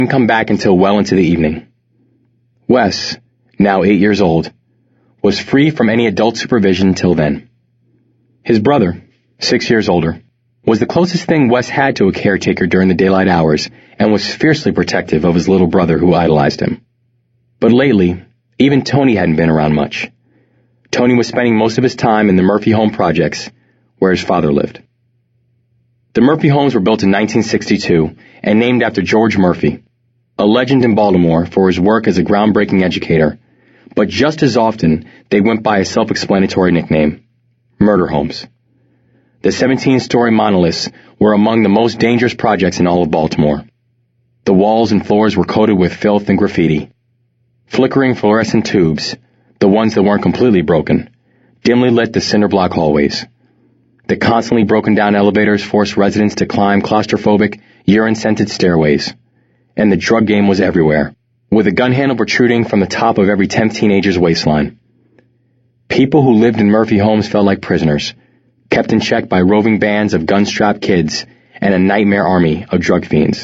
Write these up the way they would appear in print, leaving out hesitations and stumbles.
didn't come back until well into the evening. Wes, now 8 years old, was free from any adult supervision till then. His brother, 6 years older, was the closest thing Wes had to a caretaker during the daylight hours and was fiercely protective of his little brother who idolized him. But lately, even Tony hadn't been around much. Tony was spending most of his time in the Murphy Home projects, where his father lived. The Murphy homes were built in 1962 and named after George Murphy, a legend in Baltimore for his work as a groundbreaking educator, but just as often they went by a self-explanatory nickname, murder homes. The 17-story monoliths were among the most dangerous projects in all of Baltimore. The walls and floors were coated with filth and graffiti. Flickering fluorescent tubes, the ones that weren't completely broken, dimly lit the cinder block hallways. The constantly broken down elevators forced residents to climb claustrophobic, urine-scented stairways. And the drug game was everywhere, with a gun handle protruding from the top of every 10th teenager's waistline. People who lived in Murphy homes felt like prisoners, kept in check by roving bands of gun-strapped kids and a nightmare army of drug fiends.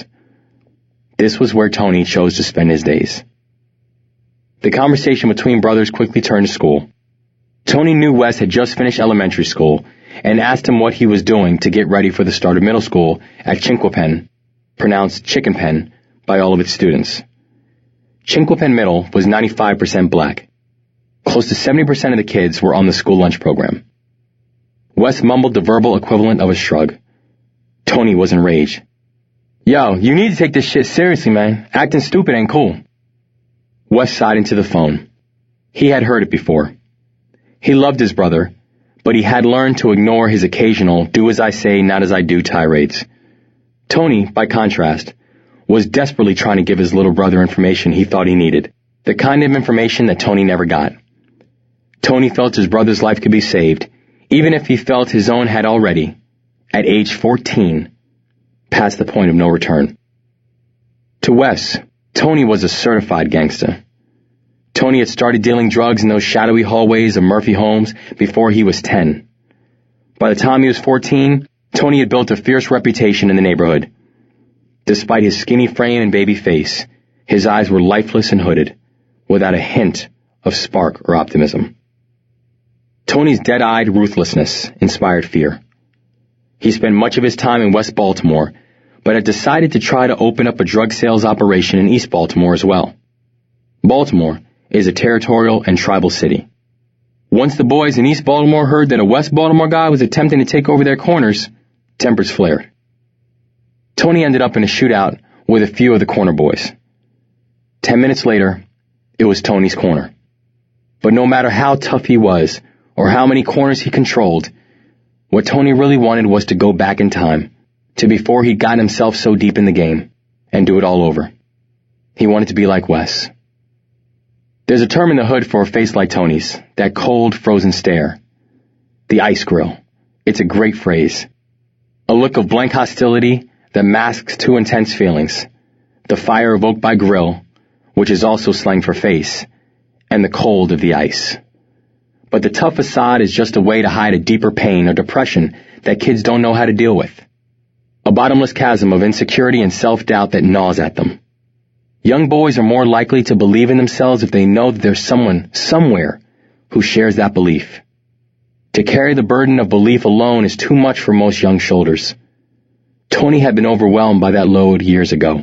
This was where Tony chose to spend his days. The conversation between brothers quickly turned to school. Tony knew Wes had just finished elementary school and asked him what he was doing to get ready for the start of middle school at Chinquapin, pronounced Chicken Pen by all of its students. Chinquapin Middle was 95% black. Close to 70% of the kids were on the school lunch program. Wes mumbled the verbal equivalent of a shrug. Tony was enraged. Yo, you need to take this shit seriously, man. Acting stupid ain't cool. Wes sighed into the phone. He had heard it before. He loved his brother, but he had learned to ignore his occasional do-as-I-say, not-as-I-do tirades. Tony, by contrast, was desperately trying to give his little brother information he thought he needed, the kind of information that Tony never got. Tony felt his brother's life could be saved, even if he felt his own had already, at age 14, passed the point of no return. To Wes, Tony was a certified gangster. Tony had started dealing drugs in those shadowy hallways of Murphy homes before he was 10. By the time he was 14, Tony had built a fierce reputation in the neighborhood. Despite his skinny frame and baby face, his eyes were lifeless and hooded, without a hint of spark or optimism. Tony's dead-eyed ruthlessness inspired fear. He spent much of his time in West Baltimore, but had decided to try to open up a drug sales operation in East Baltimore as well. Baltimore is a territorial and tribal city. Once the boys in East Baltimore heard that a West Baltimore guy was attempting to take over their corners, tempers flared. Tony ended up in a shootout with a few of the corner boys. 10 minutes later, it was Tony's corner. But no matter how tough he was, or how many corners he controlled, what Tony really wanted was to go back in time, to before he'd gotten himself so deep in the game, and do it all over. He wanted to be like Wes. There's a term in the hood for a face like Tony's, that cold, frozen stare. The ice grill. It's a great phrase. A look of blank hostility that masks two intense feelings. The fire evoked by grill, which is also slang for face, and the cold of the ice. But the tough facade is just a way to hide a deeper pain or depression that kids don't know how to deal with. A bottomless chasm of insecurity and self-doubt that gnaws at them. Young boys are more likely to believe in themselves if they know that there's someone, somewhere, who shares that belief. To carry the burden of belief alone is too much for most young shoulders. Tony had been overwhelmed by that load years ago.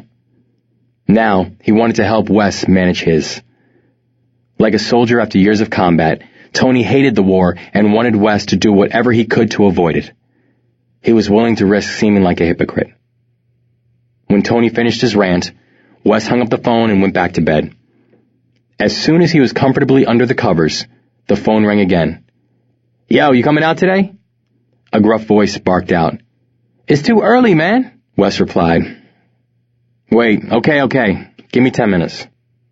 Now, he wanted to help Wes manage his. Like a soldier after years of combat, Tony hated the war and wanted Wes to do whatever he could to avoid it. He was willing to risk seeming like a hypocrite. When Tony finished his rant, Wes hung up the phone and went back to bed. As soon as he was comfortably under the covers, the phone rang again. Yo, you coming out today? A gruff voice barked out. It's too early, man, Wes replied. Wait, okay. Give me 10 minutes.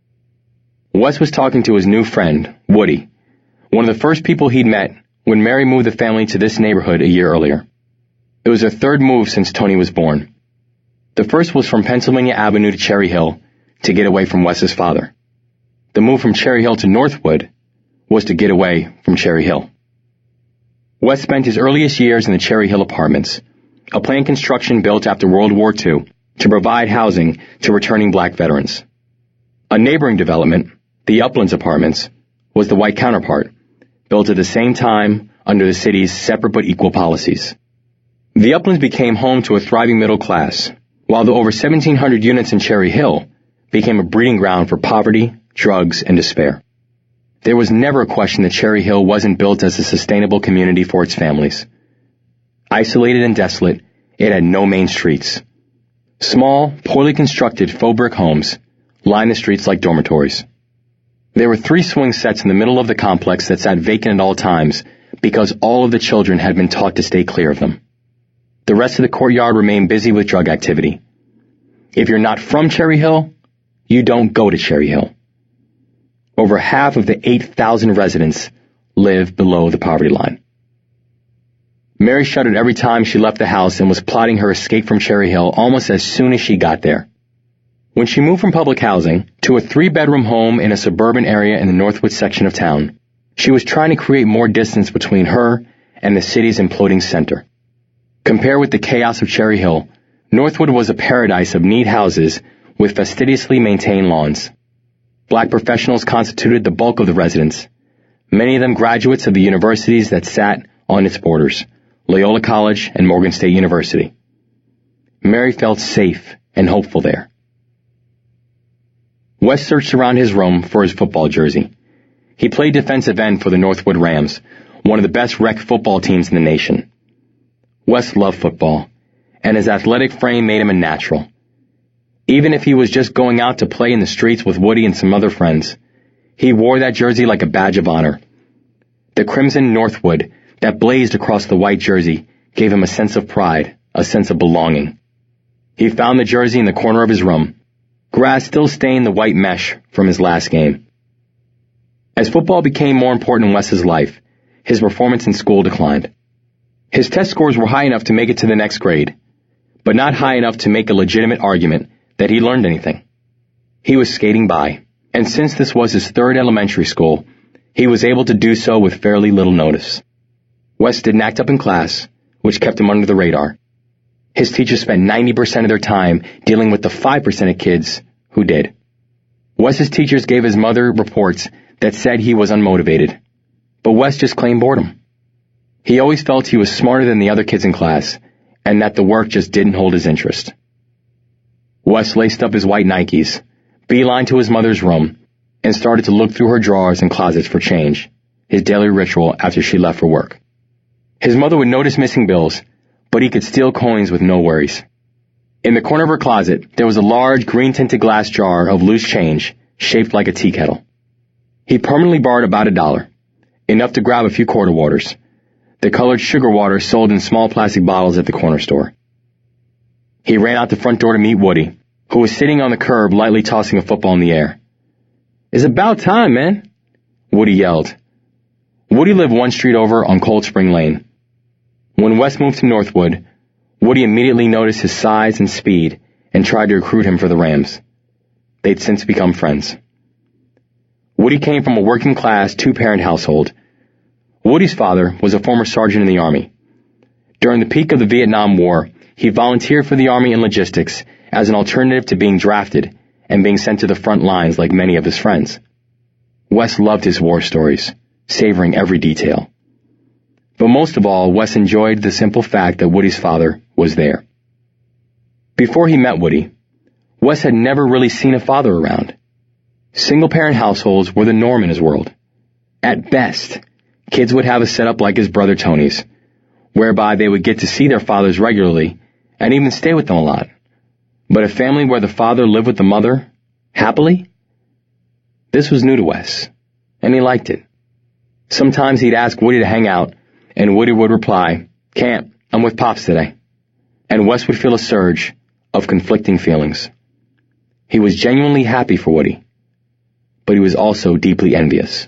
Wes was talking to his new friend, Woody, one of the first people he'd met when Mary moved the family to this neighborhood a year earlier. It was her third move since Tony was born. The first was from Pennsylvania Avenue to Cherry Hill to get away from Wes's father. The move from Cherry Hill to Northwood was to get away from Cherry Hill. Wes spent his earliest years in the Cherry Hill apartments, a planned construction built after World War II to provide housing to returning black veterans. A neighboring development, the Uplands Apartments, was the white counterpart, built at the same time under the city's separate but equal policies. The Uplands became home to a thriving middle class, while the over 1,700 units in Cherry Hill became a breeding ground for poverty, drugs, and despair. There was never a question that Cherry Hill wasn't built as a sustainable community for its families. Isolated and desolate, it had no main streets. Small, poorly constructed faux brick homes lined the streets like dormitories. There were 3 swing sets in the middle of the complex that sat vacant at all times because all of the children had been taught to stay clear of them. The rest of the courtyard remained busy with drug activity. If you're not from Cherry Hill, you don't go to Cherry Hill. Over half of the 8,000 residents live below the poverty line. Mary shuddered every time she left the house and was plotting her escape from Cherry Hill almost as soon as she got there. When she moved from public housing to a 3-bedroom home in a suburban area in the Northwood section of town, she was trying to create more distance between her and the city's imploding center. Compared with the chaos of Cherry Hill, Northwood was a paradise of neat houses with fastidiously maintained lawns. Black professionals constituted the bulk of the residents, many of them graduates of the universities that sat on its borders, Loyola College and Morgan State University. Mary felt safe and hopeful there. Wes searched around his room for his football jersey. He played defensive end for the Northwood Rams, one of the best rec football teams in the nation. Wes loved football, and his athletic frame made him a natural. Even if he was just going out to play in the streets with Woody and some other friends, he wore that jersey like a badge of honor. The crimson Northwood that blazed across the white jersey gave him a sense of pride, a sense of belonging. He found the jersey in the corner of his room. Grass still stained the white mesh from his last game. As football became more important in Wes's life, his performance in school declined. His test scores were high enough to make it to the next grade, but not high enough to make a legitimate argument that he learned anything. He was skating by, and since this was his 3rd elementary school, he was able to do so with fairly little notice. Wes didn't act up in class, which kept him under the radar. His teachers spent 90% of their time dealing with the 5% of kids who did. Wes's teachers gave his mother reports that said he was unmotivated, but Wes just claimed boredom. He always felt he was smarter than the other kids in class, and that the work just didn't hold his interest. Wes laced up his white Nikes, beelined to his mother's room, and started to look through her drawers and closets for change, his daily ritual after she left for work. His mother would notice missing bills, but he could steal coins with no worries. In the corner of her closet, there was a large green-tinted glass jar of loose change, shaped like a tea kettle. He permanently borrowed about $1, enough to grab a few quarter waters, the colored sugar water sold in small plastic bottles at the corner store. He ran out the front door to meet Woody, who was sitting on the curb lightly tossing a football in the air. "It's about time, man," Woody yelled. Woody lived 1 street over on Cold Spring Lane. When Wes moved to Northwood, Woody immediately noticed his size and speed and tried to recruit him for the Rams. They'd since become friends. Woody came from a working-class 2-parent household. Woody's father was a former sergeant in the Army. During the peak of the Vietnam War, he volunteered for the Army in logistics as an alternative to being drafted and being sent to the front lines like many of his friends. Wes loved his war stories, savoring every detail. But most of all, Wes enjoyed the simple fact that Woody's father was there. Before he met Woody, Wes had never really seen a father around. Single-parent households were the norm in his world. At best, kids would have a setup like his brother Tony's, whereby they would get to see their fathers regularly and even stay with them a lot. But a family where the father lived with the mother, happily? This was new to Wes, and he liked it. Sometimes he'd ask Woody to hang out, and Woody would reply, "Can't, I'm with Pops today." And Wes would feel a surge of conflicting feelings. He was genuinely happy for Woody, but he was also deeply envious.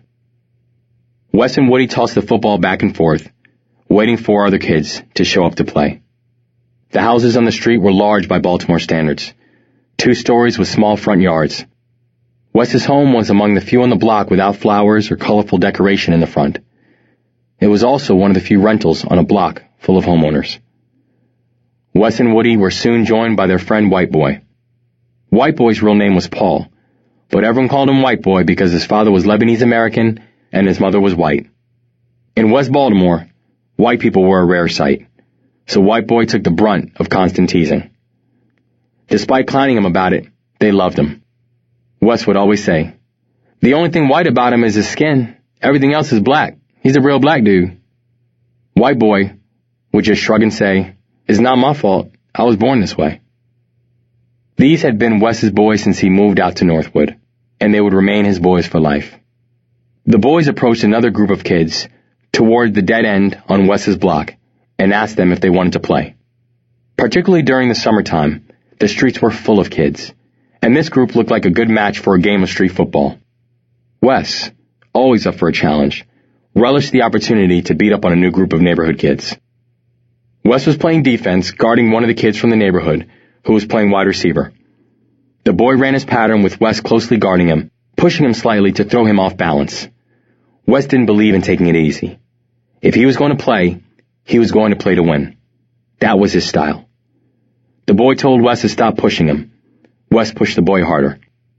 Wes and Woody tossed the football back and forth, waiting for other kids to show up to play. The houses on the street were large by Baltimore standards, 2 stories with small front yards. Wes's home was among the few on the block without flowers or colorful decoration in the front. It was also one of the few rentals on a block full of homeowners. Wes and Woody were soon joined by their friend White Boy. White Boy's real name was Paul, but everyone called him White Boy because his father was Lebanese American and his mother was white. In West Baltimore, white people were a rare sight, so White Boy took the brunt of constant teasing. Despite clowning him about it, they loved him. Wes would always say, "The only thing white about him is his skin. Everything else is black. He's a real black dude." White Boy would just shrug and say, "It's not my fault. I was born this way." These had been Wes's boys since he moved out to Northwood, and they would remain his boys for life. The boys approached another group of kids toward the dead end on Wes's block and asked them if they wanted to play. Particularly during the summertime, the streets were full of kids, and this group looked like a good match for a game of street football. Wes, always up for a challenge, relished the opportunity to beat up on a new group of neighborhood kids. Wes was playing defense, guarding one of the kids from the neighborhood, who was playing wide receiver. The boy ran his pattern with Wes closely guarding him, pushing him slightly to throw him off balance. Wes didn't believe in taking it easy. If he was going to play, he was going to play to win. That was his style. The boy told Wes to stop pushing him. Wes pushed the boy harder.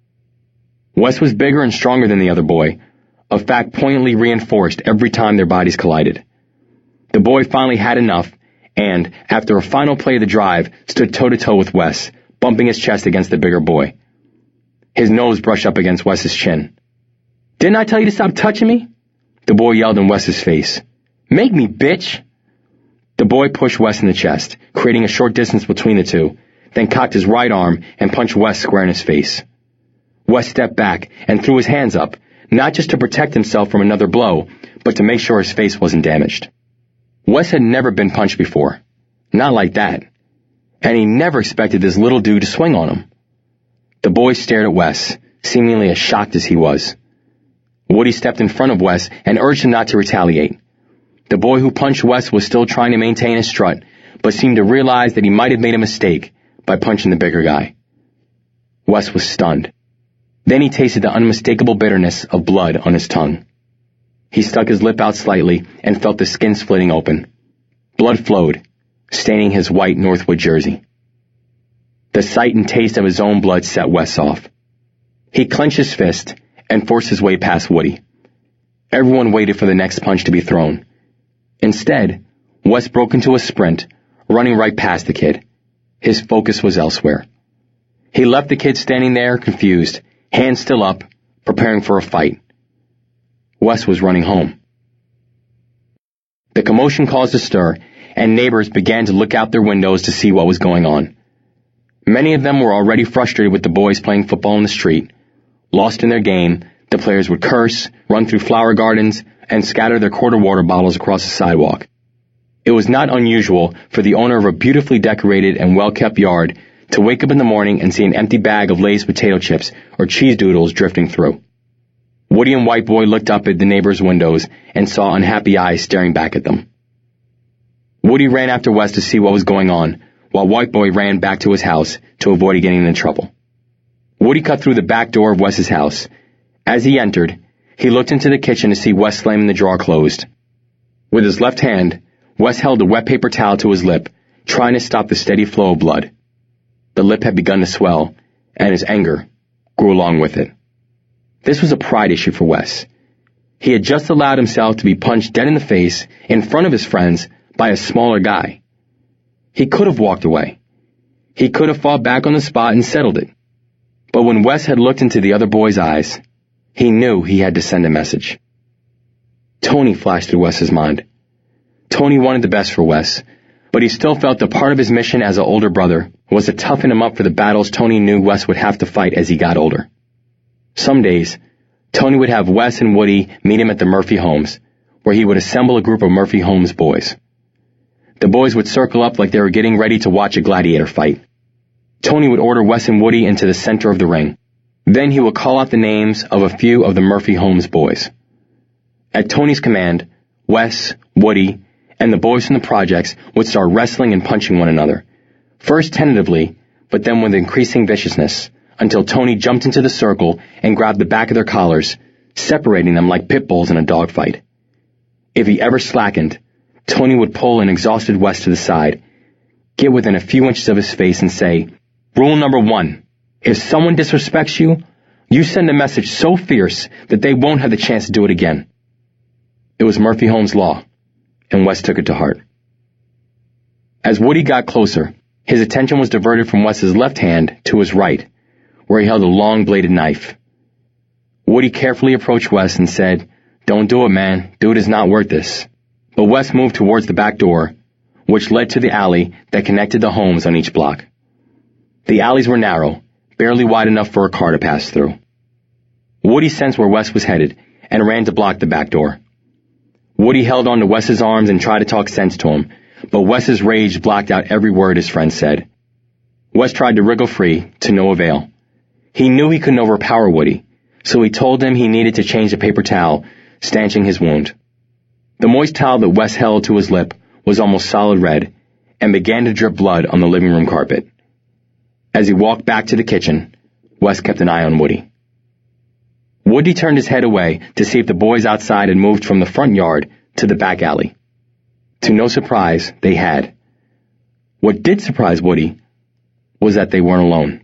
Wes was bigger and stronger than the other boy, a fact poignantly reinforced every time their bodies collided. The boy finally had enough, and, after a final play of the drive, stood toe-to-toe with Wes, bumping his chest against the bigger boy. His nose brushed up against Wes's chin. "Didn't I tell you to stop touching me?" The boy yelled in Wes's face. "Make me, bitch!" The boy pushed Wes in the chest, creating a short distance between the two, then cocked his right arm and punched Wes square in his face. Wes stepped back and threw his hands up, not just to protect himself from another blow, but to make sure his face wasn't damaged. Wes had never been punched before. Not like that. And he never expected this little dude to swing on him. The boy stared at Wes, seemingly as shocked as he was. Woody stepped in front of Wes and urged him not to retaliate. The boy who punched Wes was still trying to maintain his strut, but seemed to realize that he might have made a mistake by punching the bigger guy. Wes was stunned. Then he tasted the unmistakable bitterness of blood on his tongue. He stuck his lip out slightly and felt the skin splitting open. Blood flowed, staining his white Northwood jersey. The sight and taste of his own blood set Wes off. He clenched his fist and forced his way past Woody. Everyone waited for the next punch to be thrown. Instead, Wes broke into a sprint, running right past the kid. His focus was elsewhere. He left the kid standing there, confused, hands still up, preparing for a fight. Wes was running home. The commotion caused a stir, and neighbors began to look out their windows to see what was going on. Many of them were already frustrated with the boys playing football in the street. Lost in their game, the players would curse, run through flower gardens, and scatter their quarter water bottles across the sidewalk. It was not unusual for the owner of a beautifully decorated and well-kept yard to wake up in the morning and see an empty bag of Lay's potato chips or cheese doodles drifting through. Woody and White Boy looked up at the neighbors' windows and saw unhappy eyes staring back at them. Woody ran after Wes to see what was going on, while White Boy ran back to his house to avoid getting into trouble. Woody cut through the back door of Wes's house. As he entered, he looked into the kitchen to see Wes slamming the drawer closed. With his left hand, Wes held a wet paper towel to his lip, trying to stop the steady flow of blood. The lip had begun to swell, and his anger grew along with it. This was a pride issue for Wes. He had just allowed himself to be punched dead in the face in front of his friends by a smaller guy. He could have walked away. He could have fought back on the spot and settled it. But when Wes had looked into the other boy's eyes, he knew he had to send a message. Tony flashed through Wes's mind. Tony wanted the best for Wes, but he still felt that part of his mission as an older brother was to toughen him up for the battles Tony knew Wes would have to fight as he got older. Some days, Tony would have Wes and Woody meet him at the Murphy homes, where he would assemble a group of Murphy Homes boys. The boys would circle up like they were getting ready to watch a gladiator fight. Tony would order Wes and Woody into the center of the ring. Then he would call out the names of a few of the Murphy Homes boys. At Tony's command, Wes, Woody, and the boys from the projects would start wrestling and punching one another, first tentatively, but then with increasing viciousness, until Tony jumped into the circle and grabbed the back of their collars, separating them like pit bulls in a dogfight. If he ever slackened, Tony would pull an exhausted Wes to the side. get within a few inches of his face and say, "Rule number 1, if someone disrespects you, you send a message so fierce that they won't have the chance to do it again." It was Murphy Holmes' law, and Wes took it to heart. As Woody got closer, his attention was diverted from Wes's left hand to his right, where he held a long-bladed knife. Woody carefully approached Wes and said, "Don't do it, man. Dude is not worth this." But Wes moved towards the back door, which led to the alley that connected the homes on each block. The alleys were narrow, barely wide enough for a car to pass through. Woody sensed where Wes was headed and ran to block the back door. Woody held on to Wes's arms and tried to talk sense to him, but Wes's rage blocked out every word his friend said. Wes tried to wriggle free, to no avail. He knew he couldn't overpower Woody, so he told him he needed to change the paper towel, stanching his wound. The moist towel that Wes held to his lip was almost solid red and began to drip blood on the living room carpet. As he walked back to the kitchen, Wes kept an eye on Woody. Woody turned his head away to see if the boys outside had moved from the front yard to the back alley. To no surprise, they had. What did surprise Woody was that they weren't alone.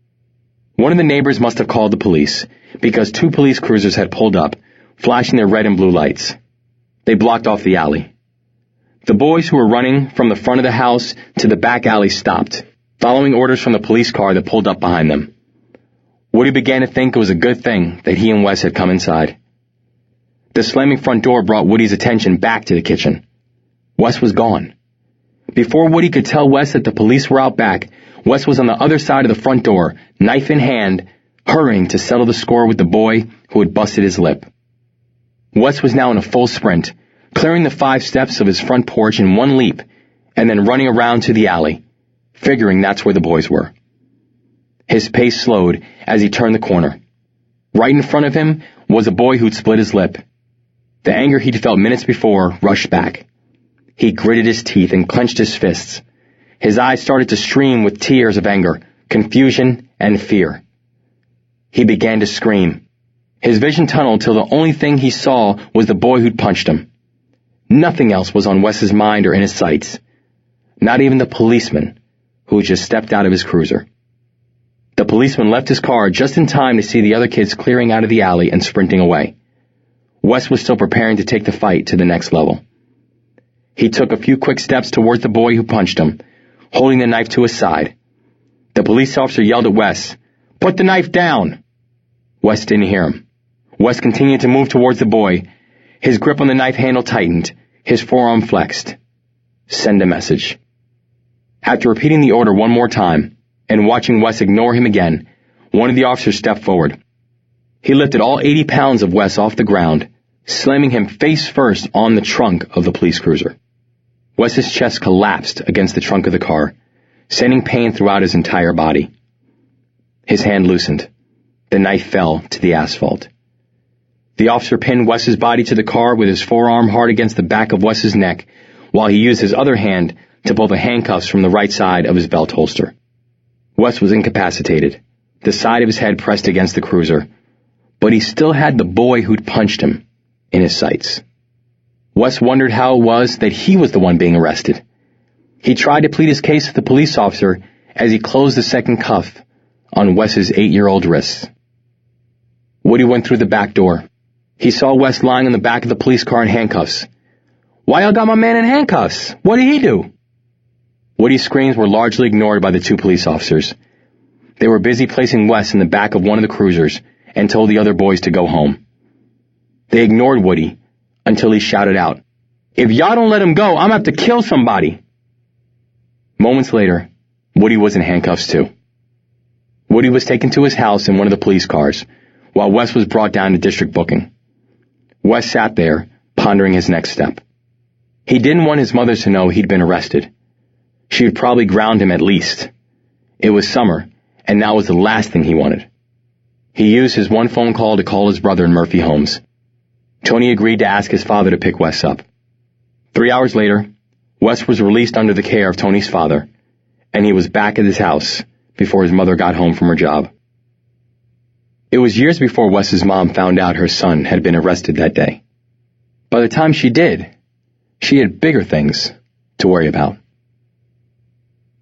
One of the neighbors must have called the police, because 2 police cruisers had pulled up, flashing their red and blue lights. They blocked off the alley. The boys who were running from the front of the house to the back alley stopped, following orders from the police car that pulled up behind them. Woody began to think it was a good thing that he and Wes had come inside. The slamming front door brought Woody's attention back to the kitchen. Wes was gone. Before Woody could tell Wes that the police were out back, Wes was on the other side of the front door, knife in hand, hurrying to settle the score with the boy who had busted his lip. Wes was now in a full sprint, clearing the 5 steps of his front porch in one leap, and then running around to the alley, figuring that's where the boys were. His pace slowed as he turned the corner. Right in front of him was a boy who'd split his lip. The anger he'd felt minutes before rushed back. He gritted his teeth and clenched his fists. His eyes started to stream with tears of anger, confusion, and fear. He began to scream. His vision tunneled till the only thing he saw was the boy who'd punched him. Nothing else was on Wes's mind or in his sights. Not even the policeman who had just stepped out of his cruiser. The policeman left his car just in time to see the other kids clearing out of the alley and sprinting away. Wes was still preparing to take the fight to the next level. He took a few quick steps towards the boy who punched him, holding the knife to his side. The police officer yelled at Wes, "Put the knife down!" Wes didn't hear him. Wes continued to move towards the boy. His grip on the knife handle tightened, his forearm flexed. Send a message. After repeating the order one more time, and watching Wes ignore him again, one of the officers stepped forward. He lifted all 80 pounds of Wes off the ground, slamming him face first on the trunk of the police cruiser. Wes's chest collapsed against the trunk of the car, sending pain throughout his entire body. His hand loosened. The knife fell to the asphalt. The officer pinned Wes's body to the car with his forearm hard against the back of Wes's neck, while he used his other hand to pull the handcuffs from the right side of his belt holster. Wes was incapacitated, the side of his head pressed against the cruiser, but he still had the boy who'd punched him in his sights. Wes wondered how it was that he was the one being arrested. He tried to plead his case to the police officer as he closed the second cuff on Wes's 8-year-old wrists. Woody went through the back door. He saw Wes lying in the back of the police car in handcuffs. "Why y'all got my man in handcuffs? What did he do?" Woody's screams were largely ignored by the 2 police officers. They were busy placing Wes in the back of one of the cruisers and told the other boys to go home. They ignored Woody until he shouted out, "If y'all don't let him go, I'm gonna have to kill somebody." Moments later, Woody was in handcuffs too. Woody was taken to his house in one of the police cars, while Wes was brought down to district booking. Wes sat there, pondering his next step. He didn't want his mother to know he'd been arrested. She would probably ground him at least. It was summer, and that was the last thing he wanted. He used his one phone call to call his brother in Murphy Holmes. Tony agreed to ask his father to pick Wes up. 3 hours later, Wes was released under the care of Tony's father, and he was back at his house before his mother got home from her job. It was years before Wes's mom found out her son had been arrested that day. By the time she did, she had bigger things to worry about.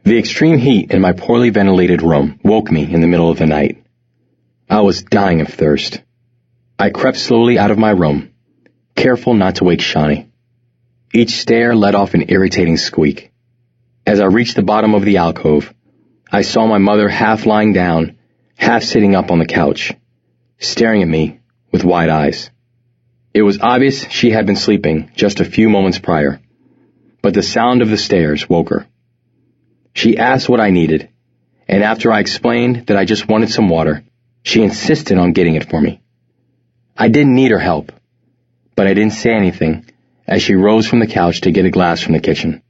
The extreme heat in my poorly ventilated room woke me in the middle of the night. I was dying of thirst. I crept slowly out of my room, careful not to wake Shawnee. Each stair let off an irritating squeak. As I reached the bottom of the alcove, I saw my mother half lying down, half sitting up on the couch, staring at me with wide eyes. It was obvious she had been sleeping just a few moments prior, but the sound of the stairs woke her. She asked what I needed, and after I explained that I just wanted some water, she insisted on getting it for me. I didn't need her help, but I didn't say anything as she rose from the couch to get a glass from the kitchen.